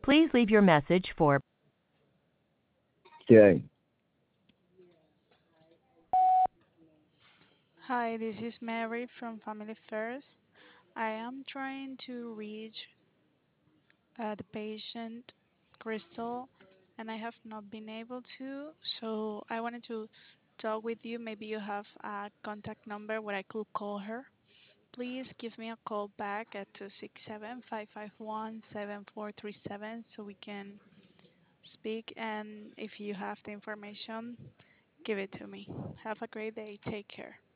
Please leave your message for Okay. Hi, this is Mary from Family First. I am trying to reach the patient, Crystal, and I have not been able to. So I wanted to talk with you. Maybe you have a contact number where I could call her. Please give me a call back at 267-551-7437 so we can speak. And if you have the information, give it to me. Have a great day. Take care.